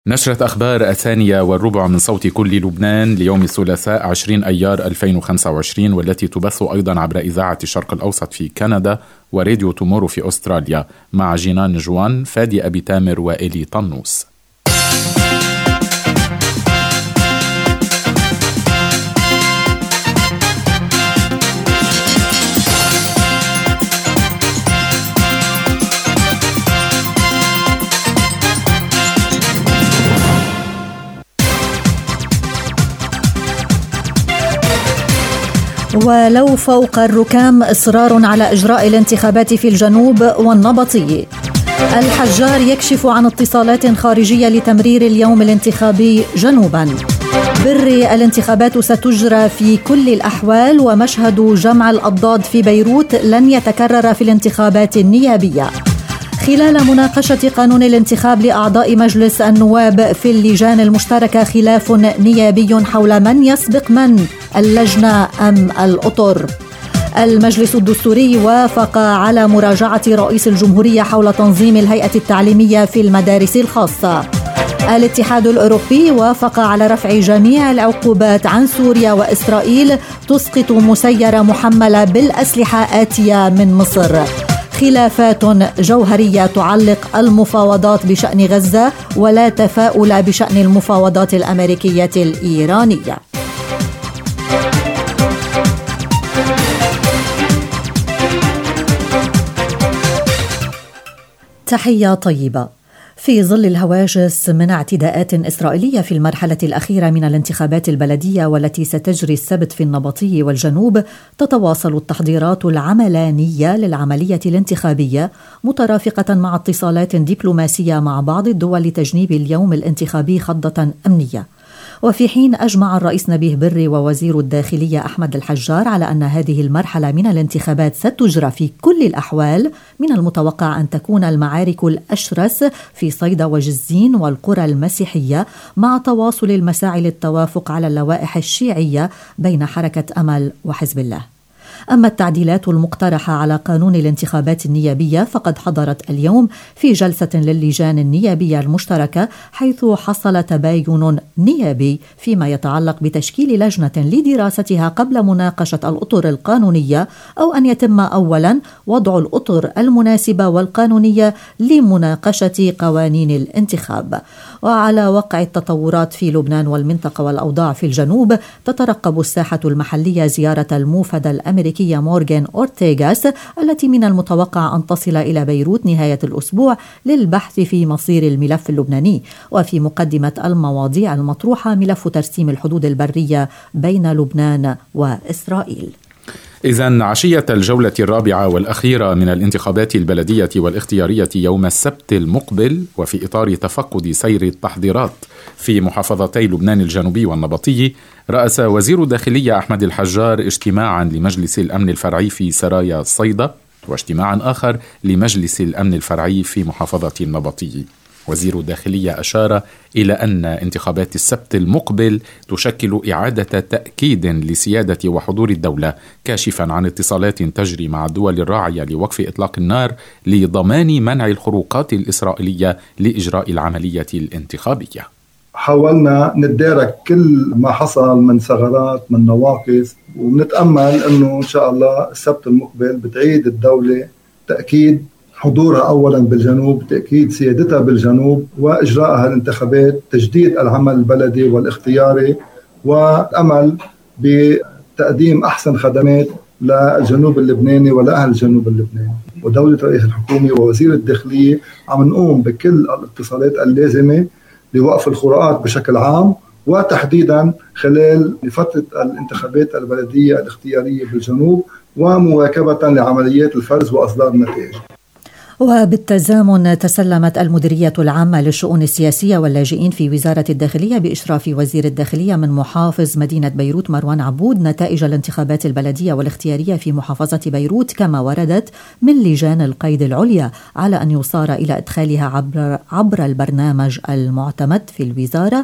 نشرة أخبار 1:03 من صوت كل لبنان ليوم الثلاثاء 20 أيار 2025، والتي تبث أيضا عبر إذاعة الشرق الأوسط في كندا وراديو تومورو في أستراليا، مع جينان جوان، فادي أبي تامر وإلي طنوس. ولو فوق الركام إصرار على إجراء الانتخابات في الجنوب والنبطي. الحجار يكشف عن اتصالات خارجية لتمرير اليوم الانتخابي جنوبا. بري الانتخابات ستجرى في كل الأحوال، ومشهد جمع الأضداد في بيروت لن يتكرر في الانتخابات النيابية. خلال مناقشة قانون الانتخاب لأعضاء مجلس النواب في اللجان المشتركة خلاف نيابي حول من يسبق من، اللجنة أم الأطر. المجلس الدستوري وافق على مراجعة رئيس الجمهورية حول تنظيم الهيئة التعليمية في المدارس الخاصة. الاتحاد الأوروبي وافق على رفع جميع العقوبات عن سوريا وإسرائيل تسقط مسيرة محملة بالأسلحة آتية من مصر. خلافات جوهرية تعلق المفاوضات بشأن غزة، ولا تفاؤل بشأن المفاوضات الأمريكية الإيرانية. تحية طيبة. في ظل الهواجس من اعتداءات إسرائيلية في المرحلة الأخيرة من الانتخابات البلدية والتي ستجري السبت في النبطي والجنوب، تتواصل التحضيرات العملانية للعملية الانتخابية مترافقة مع اتصالات دبلوماسية مع بعض الدول لتجنيب اليوم الانتخابي خضة أمنية. وفي حين أجمع الرئيس نبيه بري ووزير الداخلية أحمد الحجار على أن هذه المرحلة من الانتخابات ستجرى في كل الأحوال، من المتوقع أن تكون المعارك الأشرس في صيدا وجزين والقرى المسيحية، مع تواصل المساعي للتوافق على اللوائح الشيعية بين حركة أمل وحزب الله. أما التعديلات المقترحة على قانون الانتخابات النيابية فقد حضرت اليوم في جلسة للجان النيابية المشتركة، حيث حصل تباين نيابي فيما يتعلق بتشكيل لجنة لدراستها قبل مناقشة الأطر القانونية، أو أن يتم أولا وضع الأطر المناسبة والقانونية لمناقشة قوانين الانتخاب. وعلى وقع التطورات في لبنان والمنطقة والأوضاع في الجنوب، تترقب الساحة المحلية زيارة الموفد الأمريكية مورغان أورتيغاس، التي من المتوقع أن تصل إلى بيروت نهاية الأسبوع للبحث في مصير الملف اللبناني. وفي مقدمة المواضيع المطروحة ملف ترسيم الحدود البرية بين لبنان وإسرائيل. إذن عشية الجولة الرابعة والأخيرة من الانتخابات البلدية والاختيارية يوم السبت المقبل، وفي إطار تفقد سير التحضيرات في محافظتي لبنان الجنوبي والنبطي، رأس وزير الداخلية أحمد الحجار اجتماعا لمجلس الأمن الفرعي في سرايا صيدا، واجتماعا آخر لمجلس الأمن الفرعي في محافظة النبطي. وزير الداخلية أشار إلى أن انتخابات السبت المقبل تشكل إعادة تأكيد لسيادة وحضور الدولة، كاشفا عن اتصالات تجري مع الدول الراعية لوقف إطلاق النار لضمان منع الخروقات الإسرائيلية لإجراء العملية الانتخابية. حاولنا نتدارك كل ما حصل من ثغرات من نواقص، ونتأمل أنه إن شاء الله السبت المقبل بتعيد الدولة تأكيد حضورها أولا بالجنوب، تأكيد سيادتها بالجنوب، وإجراءها الانتخابات، تجديد العمل البلدي والاختياري، والأمل بتقديم أحسن خدمات للجنوب اللبناني ولأهل الجنوب اللبناني. ودولة رئيس الحكومة ووزير الداخلية عم نقوم بكل الاتصالات اللازمة لوقف الخروقات بشكل عام، وتحديدا خلال فترة الانتخابات البلدية الاختيارية بالجنوب، ومواكبة لعمليات الفرز وإصدار النتائج. وبالتزامن تسلمت المديرية العامة للشؤون السياسية واللاجئين في وزارة الداخلية بإشراف وزير الداخلية من محافظ مدينة بيروت مروان عبود نتائج الانتخابات البلدية والاختيارية في محافظة بيروت، كما وردت من لجان القيد العليا على أن يصار إلى إدخالها عبر البرنامج المعتمد في الوزارة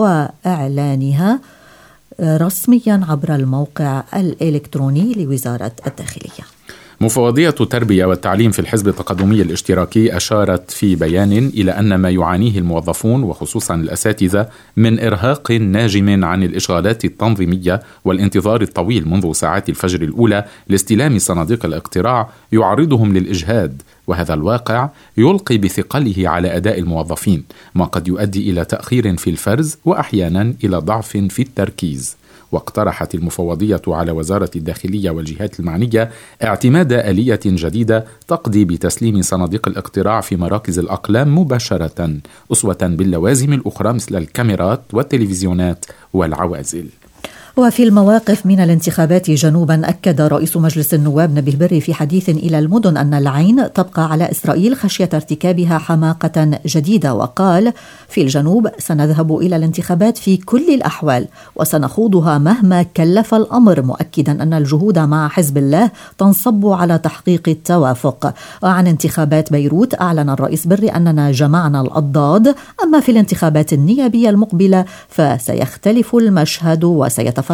وإعلانها رسميا عبر الموقع الإلكتروني لوزارة الداخلية. مفوضية التربية والتعليم في الحزب التقدمي الاشتراكي أشارت في بيان إلى أن ما يعانيه الموظفون وخصوصا الأساتذة من إرهاق ناجم عن الإشغالات التنظيمية والانتظار الطويل منذ ساعات الفجر الأولى لاستلام صناديق الاقتراع يعرضهم للإجهاد، وهذا الواقع يلقي بثقله على أداء الموظفين، ما قد يؤدي إلى تأخير في الفرز وأحيانا إلى ضعف في التركيز. واقترحت المفوضية على وزارة الداخلية والجهات المعنية اعتماد آلية جديدة تقضي بتسليم صناديق الاقتراع في مراكز الأقلام مباشرة، أسوة باللوازم الأخرى مثل الكاميرات والتلفزيونات والعوازل. وفي المواقف من الانتخابات جنوبا، أكد رئيس مجلس النواب نبيه بري في حديث إلى المدن أن العين تبقى على إسرائيل خشية ارتكابها حماقة جديدة، وقال: في الجنوب سنذهب إلى الانتخابات في كل الأحوال وسنخوضها مهما كلف الأمر، مؤكدا أن الجهود مع حزب الله تنصب على تحقيق التوافق. وعن انتخابات بيروت أعلن الرئيس بري أننا جمعنا الأضداد، أما في الانتخابات النيابية المقبلة فسيختلف المشهد وسيتفرقون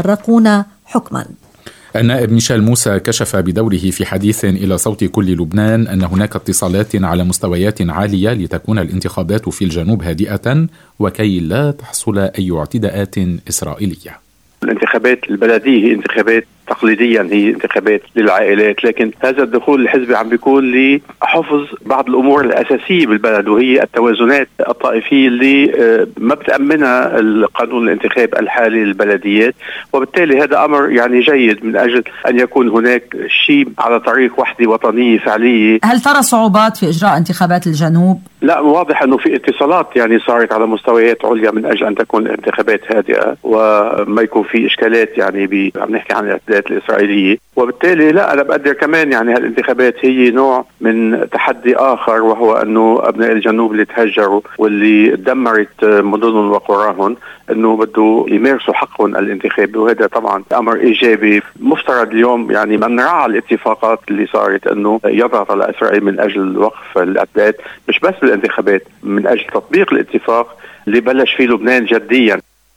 حكما. النائب ميشيل موسى كشف بدوره في حديث إلى صوت كل لبنان أن هناك اتصالات على مستويات عالية لتكون الانتخابات في الجنوب هادئة وكي لا تحصل أي اعتداءات إسرائيلية. الانتخابات البلدية هي انتخابات تقليديا، هي انتخابات للعائلات، لكن هذا الدخول الحزبي عم بيكون لحفظ بعض الأمور الأساسية بالبلد، وهي التوازنات الطائفية اللي ما بتأمنها القانون الانتخاب الحالي للبلديات، وبالتالي هذا أمر يعني جيد من أجل أن يكون هناك شيء على طريق وحدة وطنية فعلية. هل ترى صعوبات في إجراء انتخابات الجنوب؟ لا، واضح أنه في اتصالات يعني صارت على مستويات عليا من أجل أن تكون الانتخابات هادئة وما يكون في إشكالات يعني عم نحكي عن الاعتداءات الإسرائيلية، وبالتالي لا، أنا بقدر كمان يعني هالانتخابات هي نوع من تحدي آخر، وهو أنه أبناء الجنوب اللي تهجروا واللي دمرت مدنهم وقراهم أنه بده يمارسوا حقهم الانتخابي، وهذا طبعا أمر إيجابي. مفترض اليوم يعني من راعى الاتفاقات اللي صارت أنه يضغط على إسرائيل من أجل وقف الاعتداءات، مش بس الانتخابات، من أجل تطبيق الاتفاق اللي بلش فيه لبنان جديا.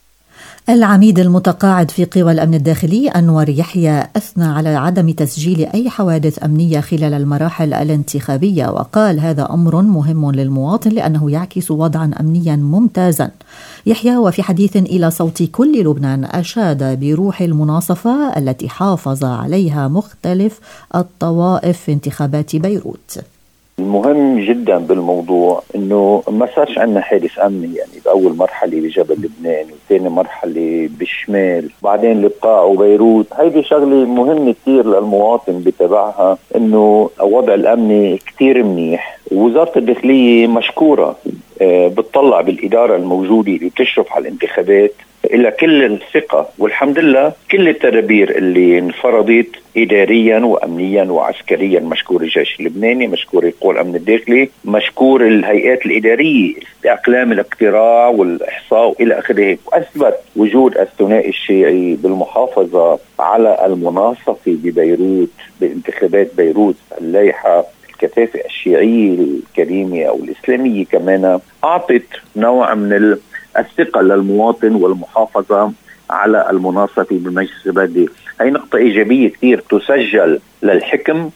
العميد المتقاعد في قوى الأمن الداخلي أنور يحيى أثنى على عدم تسجيل أي حوادث أمنية خلال المراحل الانتخابية، وقال: هذا أمر مهم للمواطن لأنه يعكس وضعا أمنيا ممتازا. يحيى وفي حديث إلى صوت كل لبنان أشاد بروح المناصفة التي حافظ عليها مختلف الطوائف في انتخابات بيروت. المهم جدا بالموضوع انه ما صارش عندنا حادث امني، يعني باول مرحله بجبل لبنان وثاني مرحله بالشمال بعدين القاع وبيروت. هيدي شغله مهمه كثير للمواطن بتابعها، انه الوضع الامني كثير منيح. ووزاره الداخليه مشكوره بتطلع بالاداره الموجوده اللي بتشرف على الانتخابات إلى كل الثقة، والحمد لله كل التدابير اللي انفرضت إداريا وأمنيا وعسكريا. مشكور الجيش اللبناني، مشكور قوى الأمن الداخلي، مشكور الهيئات الإدارية، أقلام الاقتراع والإحصاء إلى آخره. وأثبت وجود الثنائي الشيعي بالمحافظة على المناصفة ببيروت بانتخابات بيروت. اللائحة الكثافة الشيعية الكريمة أو الإسلامية كمان أعطت نوع من الثقة للمواطن والمحافظة على المناصفة بالمجلس البلدي. هي نقطة إيجابية كثير تسجل للحكم.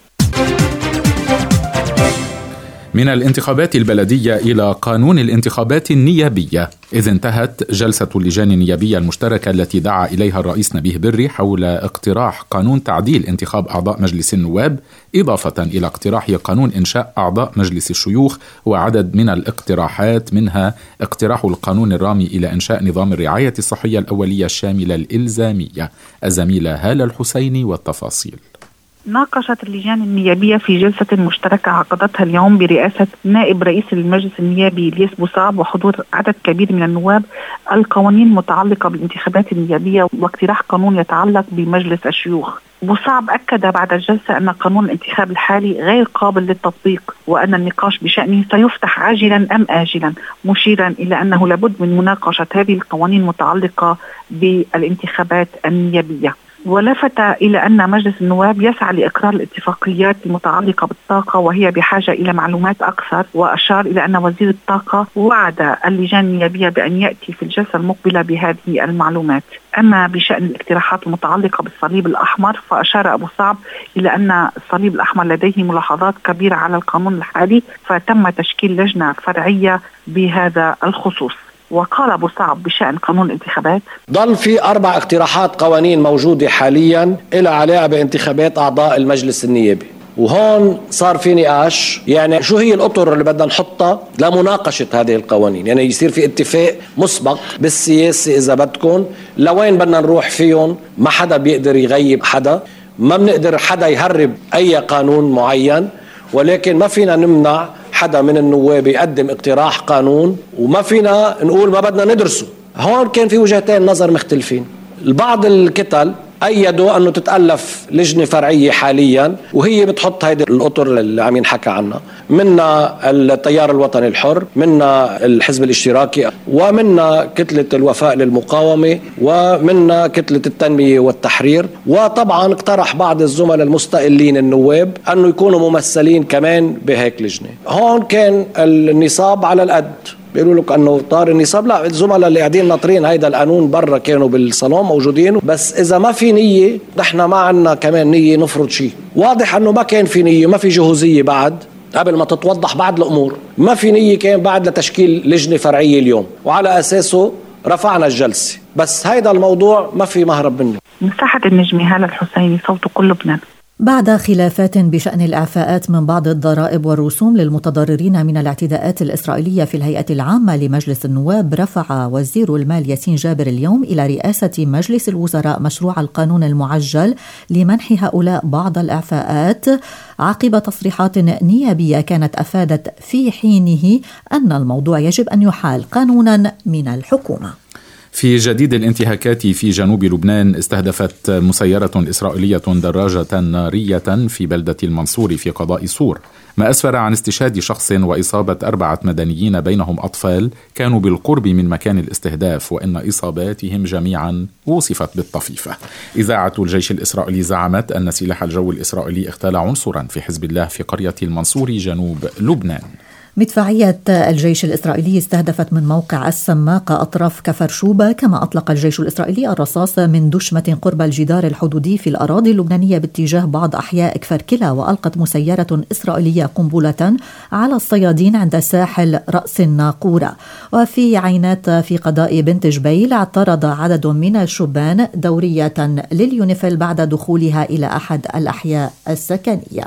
من الانتخابات البلدية إلى قانون الانتخابات النيابية، إذ انتهت جلسة اللجان النيابية المشتركة التي دعا إليها الرئيس نبيه بري حول اقتراح قانون تعديل انتخاب أعضاء مجلس النواب، إضافة إلى اقتراح قانون إنشاء أعضاء مجلس الشيوخ، وعدد من الاقتراحات منها اقتراح القانون الرامي إلى إنشاء نظام الرعاية الصحية الأولية الشاملة الإلزامية. الزميلة هالة الحسيني والتفاصيل. ناقشت اللجان النيابية في جلسة مشتركة عقدتها اليوم برئاسة نائب رئيس المجلس النيابي إلياس بوصعب وحضور عدد كبير من النواب القوانين المتعلقة بالانتخابات النيابية واقتراح قانون يتعلق بمجلس الشيوخ. بوصعب أكد بعد الجلسة أن قانون الانتخاب الحالي غير قابل للتطبيق وأن النقاش بشأنه سيفتح عاجلا أم آجلا، مشيرا إلى أنه لابد من مناقشة هذه القوانين المتعلقة بالانتخابات النيابية. ولفت إلى أن مجلس النواب يسعى لإقرار الاتفاقيات المتعلقة بالطاقة وهي بحاجة إلى معلومات أكثر، وأشار إلى أن وزير الطاقة وعد اللجان النيابية بأن يأتي في الجلسة المقبلة بهذه المعلومات. أما بشأن الاقتراحات المتعلقة بالصليب الأحمر فأشار أبو صعب إلى أن الصليب الأحمر لديه ملاحظات كبيرة على القانون الحالي، فتم تشكيل لجنة فرعية بهذا الخصوص. وقال أبو صعب بشأن قانون الانتخابات: ضل في 4 اقتراحات قوانين موجودة حاليا إلى علاقة بانتخابات أعضاء المجلس النيابي، وهون صار في نقاش يعني شو هي الأطر اللي بدنا نحطها لمناقشة هذه القوانين، يعني يصير في اتفاق مسبق بالسياسة إذا بدكم لوين بدنا نروح فيهم. ما حدا بيقدر يغيب حدا، ما بنقدر حدا يهرب أي قانون معين، ولكن ما فينا نمنع حدا من النواب يقدم اقتراح قانون وما فينا نقول ما بدنا ندرسه. هون كان في وجهتين نظر مختلفين. البعض الكتل أيدوا أنه تتألف لجنة فرعية حاليا وهي بتحط هيدي الأطر اللي عم ينحكى عنها، منا التيار الوطني الحر، منا الحزب الاشتراكي، ومنا كتلة الوفاء للمقاومة، ومنا كتلة التنمية والتحرير. وطبعا اقترح بعض الزملاء المستقلين النواب أنه يكونوا ممثلين كمان بهيك لجنة. هون كان النصاب على القد، بيقولوا لك انه طار النصاب، لا، الزملاء اللي قاعدين ناطرين هيدا القانون برا كانوا بالصالون موجودين. بس اذا ما في نيه، نحن ما عنا كمان نيه نفرض شيء. واضح انه ما كان في نيه، ما في جهوزيه بعد قبل ما تتوضح بعض الامور، ما في نيه كان بعد لتشكيل لجنه فرعيه اليوم، وعلى اساسه رفعنا الجلسه. بس هيدا الموضوع ما في مهرب منه. مساحه النجمة هالة الحسيني، صوت كل لبنان. بعد خلافات بشأن الإعفاءات من بعض الضرائب والرسوم للمتضررين من الاعتداءات الإسرائيلية في الهيئة العامة لمجلس النواب، رفع وزير المال ياسين جابر اليوم إلى رئاسة مجلس الوزراء مشروع القانون المعجل لمنح هؤلاء بعض الإعفاءات، عقب تصريحات نيابية كانت أفادت في حينه أن الموضوع يجب أن يحال قانونا من الحكومة. في جديد الانتهاكات في جنوب لبنان، استهدفت مسيرة إسرائيلية دراجة نارية في بلدة المنصور في قضاء صور، ما أسفر عن استشهاد شخص وإصابة 4 مدنيين بينهم أطفال كانوا بالقرب من مكان الاستهداف، وإن إصاباتهم جميعا وصفت بالطفيفة. إذاعة الجيش الإسرائيلي زعمت أن سلاح الجو الإسرائيلي اغتال عنصرا في حزب الله في قرية المنصور جنوب لبنان. مدفعية الجيش الإسرائيلي استهدفت من موقع السماقة أطراف كفر شوبة، كما أطلق الجيش الإسرائيلي الرصاص من دشمة قرب الجدار الحدودي في الأراضي اللبنانية باتجاه بعض أحياء كفر كلا. وألقت مسيرة إسرائيلية قنبلة على الصيادين عند ساحل رأس الناقورة. وفي عينات في قضاء بنت جبيل، اعترض عدد من الشبان دورية لليونيفيل بعد دخولها إلى أحد الأحياء السكنية.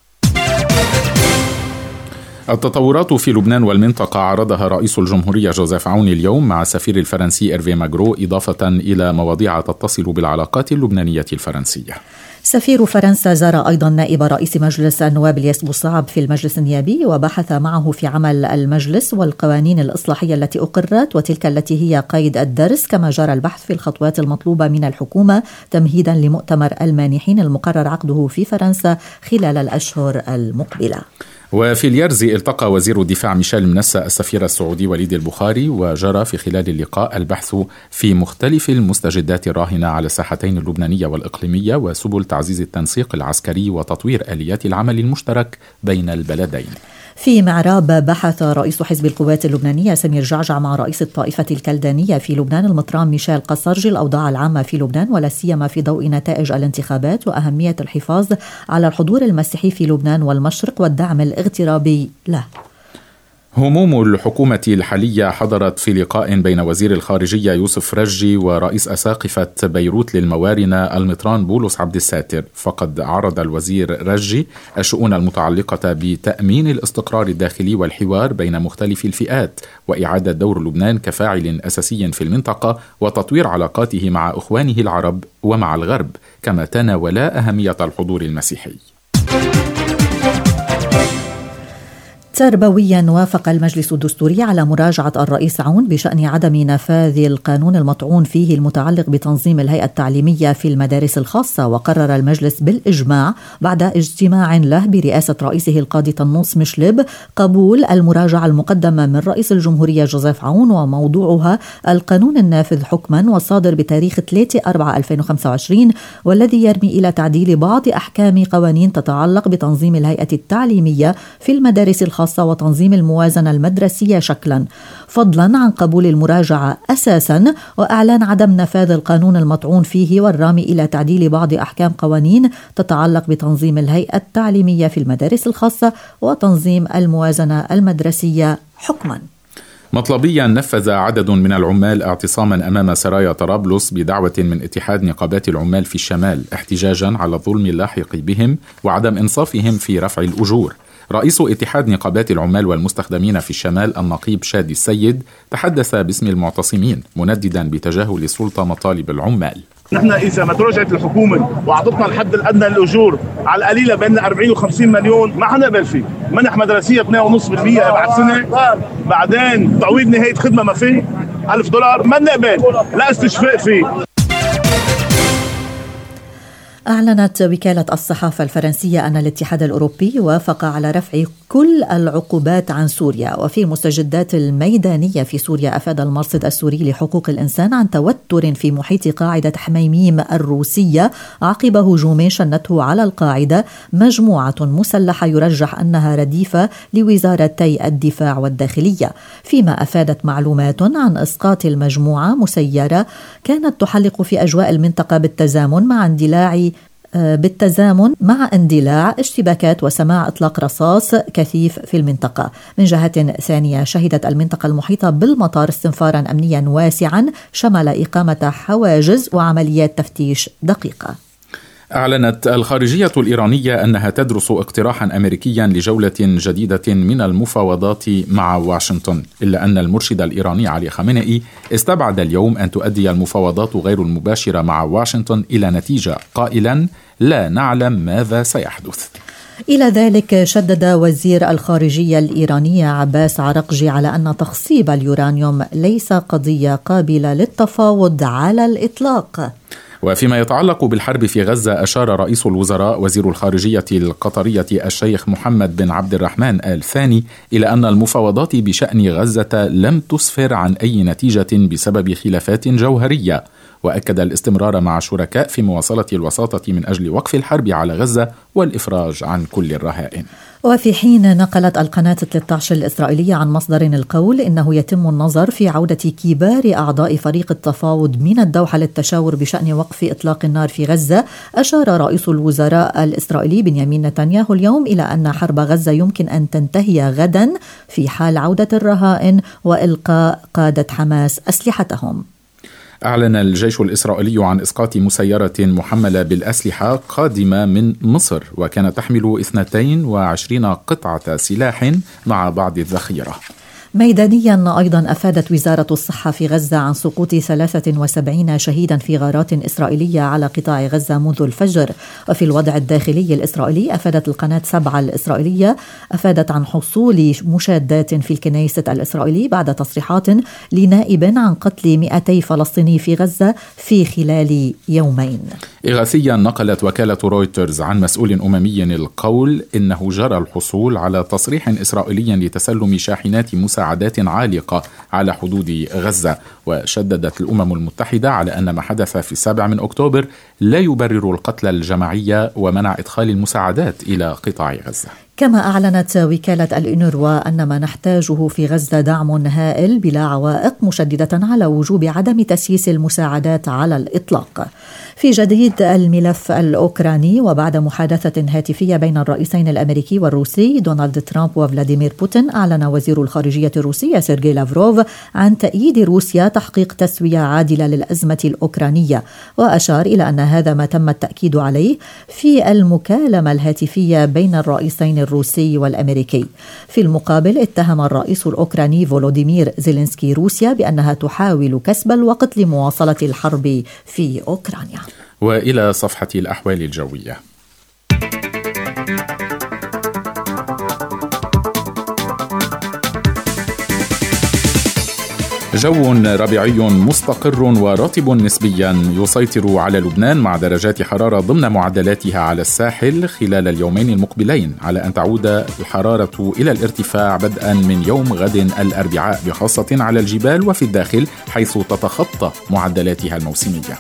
التطورات في لبنان والمنطقة عرضها رئيس الجمهورية جوزيف عون اليوم مع السفير الفرنسي إيرفي ماغرو، إضافة إلى مواضيع تتصل بالعلاقات اللبنانية الفرنسية. سفير فرنسا زار أيضا نائب رئيس مجلس النواب الياس بوصعب في المجلس النيابي، وبحث معه في عمل المجلس والقوانين الإصلاحية التي أقرت وتلك التي هي قيد الدرس، كما جرى البحث في الخطوات المطلوبة من الحكومة تمهيدا لمؤتمر المانحين المقرر عقده في فرنسا خلال الأشهر المقبلة. وفي اليرزي التقى وزير الدفاع ميشيل منسى السفير السعودي وليد البخاري، وجرى في خلال اللقاء البحث في مختلف المستجدات الراهنة على الساحتين اللبنانية والإقليمية وسبل تعزيز التنسيق العسكري وتطوير آليات العمل المشترك بين البلدين. في معراب بحث رئيس حزب القوات اللبنانية سمير جعجع مع رئيس الطائفة الكلدانية في لبنان المطران ميشيل قصرجي الأوضاع العامة في لبنان، ولا سيما في ضوء نتائج الانتخابات وأهمية الحفاظ على الحضور المسيحي في لبنان والمشرق والدعم الاغترابي له. هموم الحكومة الحالية حضرت في لقاء بين وزير الخارجية يوسف رجي ورئيس أساقفة بيروت للموارنة المطران بولس عبد الساتر. فقد عرض الوزير رجي الشؤون المتعلقة بتأمين الاستقرار الداخلي والحوار بين مختلف الفئات، وإعادة دور لبنان كفاعل أساسي في المنطقة، وتطوير علاقاته مع إخوانه العرب ومع الغرب، كما تناولا أهمية الحضور المسيحي. تربويا وافق المجلس الدستوري على مراجعة الرئيس عون بشأن عدم نفاذ القانون المطعون فيه المتعلق بتنظيم الهيئة التعليمية في المدارس الخاصة. وقرر المجلس بالإجماع بعد اجتماع له برئاسة رئيسه القاضي طنوس مشلب قبول المراجعة المقدمة من رئيس الجمهورية جوزيف عون، وموضوعها القانون النافذ حكما والصادر بتاريخ 3/4/2025، والذي يرمي إلى تعديل بعض أحكام قوانين تتعلق بتنظيم الهيئة التعليمية في المدارس الخاصة وتنظيم الموازنة المدرسية شكلا، فضلا عن قبول المراجعة أساسا وإعلان عدم نفاذ القانون المطعون فيه والرامي إلى تعديل بعض أحكام قوانين تتعلق بتنظيم الهيئة التعليمية في المدارس الخاصة وتنظيم الموازنة المدرسية حكما. مطلبيا نفذ عدد من العمال اعتصاما أمام سرايا طرابلس بدعوة من اتحاد نقابات العمال في الشمال، احتجاجا على الظلم اللاحق بهم وعدم إنصافهم في رفع الأجور. رئيس اتحاد نقابات العمال والمستخدمين في الشمال النقيب شادي السيد تحدث باسم المعتصمين منددا بتجاهل السلطة مطالب العمال. نحن إذا ما تراجعت الحكومة وأعطتنا الحد الأدنى للأجور على القليلة بين 40 و50 مليون ما حنقبل فيه. منح مدرسية 2.5% بعد سنة، بعدين تعويض نهاية خدمة ما فيه $1000 ما نقبل، لا استشفاء فيه. أعلنت وكالة الصحافة الفرنسية أن الاتحاد الأوروبي وافق على رفع كل العقوبات عن سوريا. وفي المستجدات الميدانية في سوريا أفاد المرصد السوري لحقوق الإنسان عن توتر في محيط قاعدة حميميم الروسية عقب هجوم شنته على القاعدة مجموعة مسلحة يرجح أنها رديفة لوزارتي الدفاع والداخلية، فيما أفادت معلومات عن إسقاط المجموعة مسيرة كانت تحلق في أجواء المنطقة بالتزامن مع اندلاع اشتباكات وسماع إطلاق رصاص كثيف في المنطقة. من جهة ثانية شهدت المنطقة المحيطة بالمطار استنفارا أمنيا واسعا شمل إقامة حواجز وعمليات تفتيش دقيقة. أعلنت الخارجية الإيرانية أنها تدرس اقتراحا أمريكيا لجولة جديدة من المفاوضات مع واشنطن، إلا أن المرشد الإيراني علي خامنئي استبعد اليوم أن تؤدي المفاوضات غير المباشرة مع واشنطن إلى نتيجة، قائلا لا نعلم ماذا سيحدث. إلى ذلك شدد وزير الخارجية الإيراني عباس عرقجي على أن تخصيب اليورانيوم ليس قضية قابلة للتفاوض على الإطلاق. وفيما يتعلق بالحرب في غزة، أشار رئيس الوزراء وزير الخارجية القطرية الشيخ محمد بن عبد الرحمن آل ثاني إلى أن المفاوضات بشأن غزة لم تسفر عن أي نتيجة بسبب خلافات جوهرية، وأكد الاستمرار مع الشركاء في مواصلة الوساطة من أجل وقف الحرب على غزة والإفراج عن كل الرهائن. وفي حين نقلت القناة 13 الإسرائيلية عن مصدر القول إنه يتم النظر في عودة كبار أعضاء فريق التفاوض من الدوحة للتشاور بشأن وقف إطلاق النار في غزة، أشار رئيس الوزراء الإسرائيلي بنيامين نتنياهو اليوم إلى أن حرب غزة يمكن أن تنتهي غدا في حال عودة الرهائن وإلقاء قادة حماس أسلحتهم. أعلن الجيش الإسرائيلي عن إسقاط مسيرة محملة بالأسلحة قادمة من مصر، وكانت تحمل 22 قطعة سلاح مع بعض الذخيرة. ميدانيا أيضا أفادت وزارة الصحة في غزة عن سقوط 73 شهيدا في غارات إسرائيلية على قطاع غزة منذ الفجر. وفي الوضع الداخلي الإسرائيلي أفادت القناة 7 الإسرائيلية عن حصول مشادات في الكنيسة الإسرائيلي بعد تصريحات لنائب عن قتل 200 فلسطيني في غزة في خلال يومين. إغاثيا نقلت وكالة رويترز عن مسؤول أممي القول إنه جرى الحصول على تصريح إسرائيلي لتسلم شاحنات مساعدات عالقة على حدود غزة. وشددت الأمم المتحدة على أن ما حدث في 7 أكتوبر لا يبرر القتل الجماعي ومنع إدخال المساعدات إلى قطاع غزة. كما أعلنت وكالة الأونروا أن ما نحتاجه في غزة دعم هائل بلا عوائق، مشددة على وجوب عدم تسييس المساعدات على الإطلاق. في جديد الملف الأوكراني، وبعد محادثة هاتفية بين الرئيسين الأمريكي والروسي دونالد ترامب وفلاديمير بوتين، أعلن وزير الخارجية الروسي سيرجي لافروف عن تأييد روسيا تحقيق تسوية عادلة للأزمة الأوكرانية، وأشار إلى أن هذا ما تم التأكيد عليه في المكالمة الهاتفية بين الرئيسين الروسي والأمريكي. في المقابل اتهم الرئيس الأوكراني فولوديمير زيلينسكي روسيا بأنها تحاول كسب الوقت لمواصلة الحرب في أوكرانيا. وإلى صفحة الأحوال الجوية. جو ربيعي مستقر ورطب نسبيا يسيطر على لبنان مع درجات حرارة ضمن معدلاتها على الساحل خلال اليومين المقبلين، على أن تعود الحرارة إلى الارتفاع بدءا من يوم غد الأربعاء، بخاصة على الجبال وفي الداخل حيث تتخطى معدلاتها الموسمية.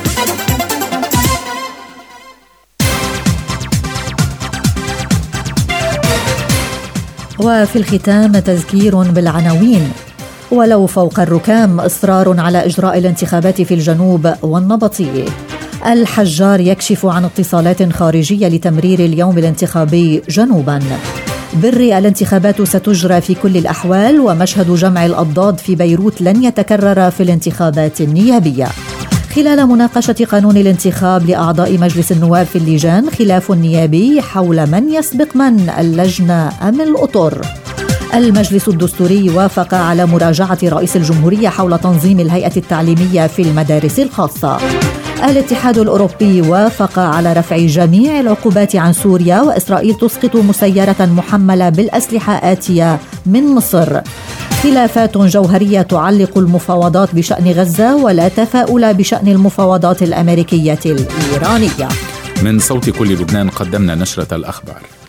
وفي الختام تذكير بالعناوين. ولو فوق الركام إصرار على إجراء الانتخابات في الجنوب والنبطية. الحجار يكشف عن اتصالات خارجية لتمرير اليوم الانتخابي جنوبا. بري الانتخابات ستجرى في كل الأحوال، ومشهد جمع الأضداد في بيروت لن يتكرر في الانتخابات النيابية. خلال مناقشة قانون الانتخاب لأعضاء مجلس النواب في اللجان خلاف نيابي حول من يسبق من، اللجنة أم الأطر. المجلس الدستوري وافق على مراجعة رئيس الجمهورية حول تنظيم الهيئة التعليمية في المدارس الخاصة. الاتحاد الأوروبي وافق على رفع جميع العقوبات عن سوريا، وإسرائيل تسقط مسيرة محملة بالأسلحة آتية من مصر. خلافات جوهرية تعلق المفاوضات بشأن غزة، ولا تفاؤل بشأن المفاوضات الأمريكية الإيرانية. من صوت كل لبنان قدمنا نشرة الأخبار.